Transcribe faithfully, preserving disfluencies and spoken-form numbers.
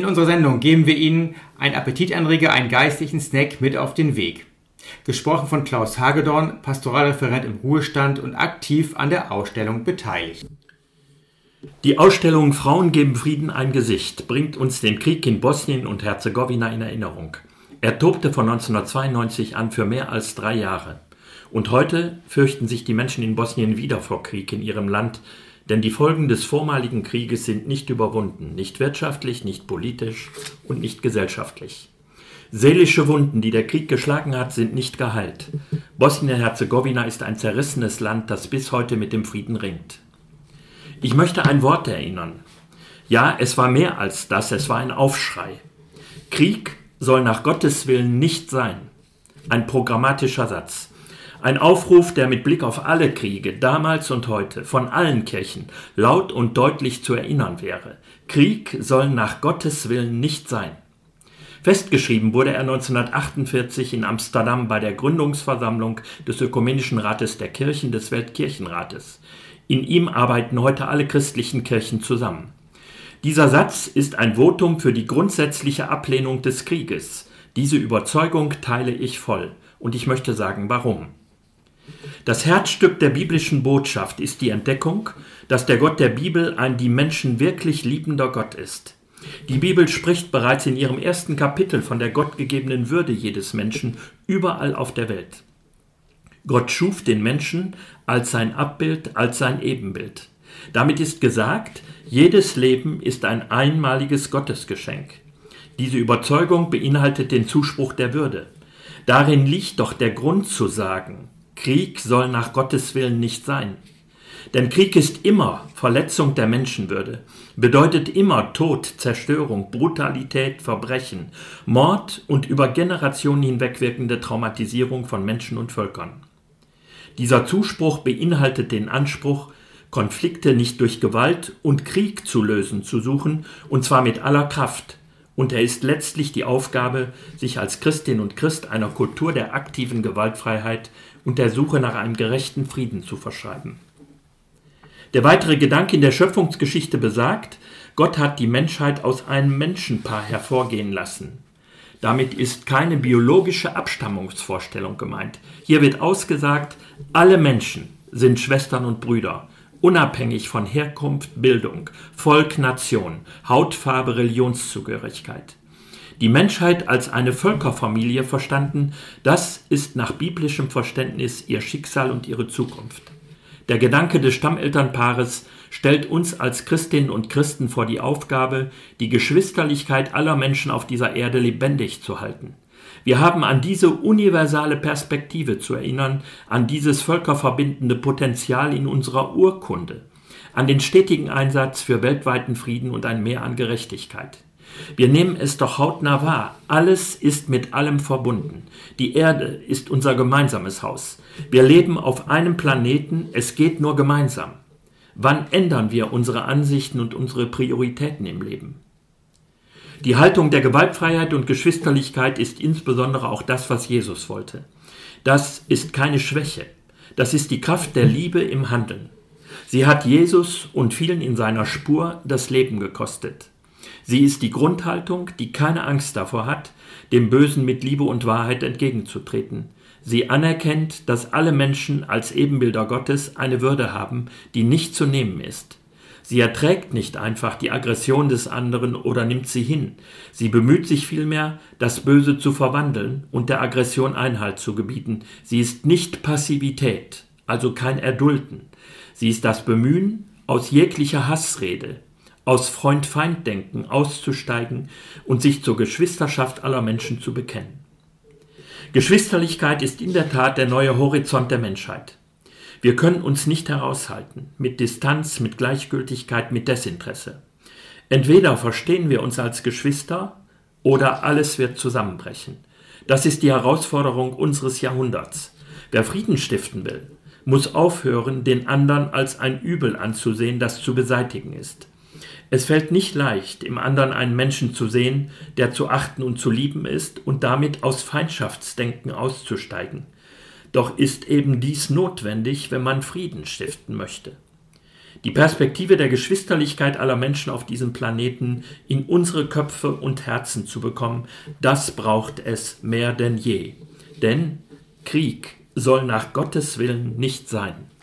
In unserer Sendung geben wir Ihnen einen Appetitanreger, einen geistlichen Snack mit auf den Weg. Gesprochen von Klaus Hagedorn, Pastoralreferent im Ruhestand und aktiv an der Ausstellung beteiligt. Die Ausstellung Frauen geben Frieden ein Gesicht bringt uns den Krieg in Bosnien und Herzegowina in Erinnerung. Er tobte von neunzehnhundertzweiundneunzig an für mehr als drei Jahre. Und heute fürchten sich die Menschen in Bosnien wieder vor Krieg in ihrem Land, denn die Folgen des vormaligen Krieges sind nicht überwunden, nicht wirtschaftlich, nicht politisch und nicht gesellschaftlich. Seelische Wunden, die der Krieg geschlagen hat, sind nicht geheilt. Bosnien-Herzegowina ist ein zerrissenes Land, das bis heute mit dem Frieden ringt. Ich möchte ein Wort erinnern. Ja, es war mehr als das, es war ein Aufschrei. Krieg soll nach Gottes Willen nicht sein. Ein programmatischer Satz. Ein Aufruf, der mit Blick auf alle Kriege, damals und heute, von allen Kirchen, laut und deutlich zu erinnern wäre. Krieg soll nach Gottes Willen nicht sein. Festgeschrieben wurde er neunzehnhundertachtundvierzig in Amsterdam bei der Gründungsversammlung des Ökumenischen Rates der Kirchen des Weltkirchenrates. In ihm arbeiten heute alle christlichen Kirchen zusammen. Dieser Satz ist ein Votum für die grundsätzliche Ablehnung des Krieges. Diese Überzeugung teile ich voll. Und ich möchte sagen, warum. Das Herzstück der biblischen Botschaft ist die Entdeckung, dass der Gott der Bibel ein die Menschen wirklich liebender Gott ist. Die Bibel spricht bereits in ihrem ersten Kapitel von der gottgegebenen Würde jedes Menschen überall auf der Welt. Gott schuf den Menschen als sein Abbild, als sein Ebenbild. Damit ist gesagt, jedes Leben ist ein einmaliges Gottesgeschenk. Diese Überzeugung beinhaltet den Zuspruch der Würde. Darin liegt doch der Grund zu sagen, Krieg soll nach Gottes Willen nicht sein. Denn Krieg ist immer Verletzung der Menschenwürde, bedeutet immer Tod, Zerstörung, Brutalität, Verbrechen, Mord und über Generationen hinweg wirkende Traumatisierung von Menschen und Völkern. Dieser Zuspruch beinhaltet den Anspruch, Konflikte nicht durch Gewalt und Krieg zu lösen zu suchen, und zwar mit aller Kraft. Und er ist letztlich die Aufgabe, sich als Christin und Christ einer Kultur der aktiven Gewaltfreiheit und der Suche nach einem gerechten Frieden zu verschreiben. Der weitere Gedanke in der Schöpfungsgeschichte besagt, Gott hat die Menschheit aus einem Menschenpaar hervorgehen lassen. Damit ist keine biologische Abstammungsvorstellung gemeint. Hier wird ausgesagt, alle Menschen sind Schwestern und Brüder, unabhängig von Herkunft, Bildung, Volk, Nation, Hautfarbe, Religionszugehörigkeit. Die Menschheit als eine Völkerfamilie verstanden, das ist nach biblischem Verständnis ihr Schicksal und ihre Zukunft. Der Gedanke des Stammelternpaares stellt uns als Christinnen und Christen vor die Aufgabe, die Geschwisterlichkeit aller Menschen auf dieser Erde lebendig zu halten. Wir haben an diese universale Perspektive zu erinnern, an dieses völkerverbindende Potenzial in unserer Urkunde, an den stetigen Einsatz für weltweiten Frieden und ein Mehr an Gerechtigkeit. Wir nehmen es doch hautnah wahr, alles ist mit allem verbunden. Die Erde ist unser gemeinsames Haus. Wir leben auf einem Planeten, es geht nur gemeinsam. Wann ändern wir unsere Ansichten und unsere Prioritäten im Leben? Die Haltung der Gewaltfreiheit und Geschwisterlichkeit ist insbesondere auch das, was Jesus wollte. Das ist keine Schwäche, das ist die Kraft der Liebe im Handeln. Sie hat Jesus und vielen in seiner Spur das Leben gekostet. Sie ist die Grundhaltung, die keine Angst davor hat, dem Bösen mit Liebe und Wahrheit entgegenzutreten. Sie anerkennt, dass alle Menschen als Ebenbilder Gottes eine Würde haben, die nicht zu nehmen ist. Sie erträgt nicht einfach die Aggression des anderen oder nimmt sie hin. Sie bemüht sich vielmehr, das Böse zu verwandeln und der Aggression Einhalt zu gebieten. Sie ist nicht Passivität, also kein Erdulden. Sie ist das Bemühen, aus jeglicher Hassrede, aus Freund-Feind-Denken auszusteigen und sich zur Geschwisterschaft aller Menschen zu bekennen. Geschwisterlichkeit ist in der Tat der neue Horizont der Menschheit. Wir können uns nicht heraushalten, mit Distanz, mit Gleichgültigkeit, mit Desinteresse. Entweder verstehen wir uns als Geschwister oder alles wird zusammenbrechen. Das ist die Herausforderung unseres Jahrhunderts. Wer Frieden stiften will, muss aufhören, den anderen als ein Übel anzusehen, das zu beseitigen ist. Es fällt nicht leicht, im anderen einen Menschen zu sehen, der zu achten und zu lieben ist und damit aus Feindschaftsdenken auszusteigen. Doch ist eben dies notwendig, wenn man Frieden stiften möchte. die Perspektive der Geschwisterlichkeit aller Menschen auf diesem Planeten in unsere Köpfe und Herzen zu bekommen, das braucht es mehr denn je. Denn Krieg soll nach Gottes Willen nicht sein.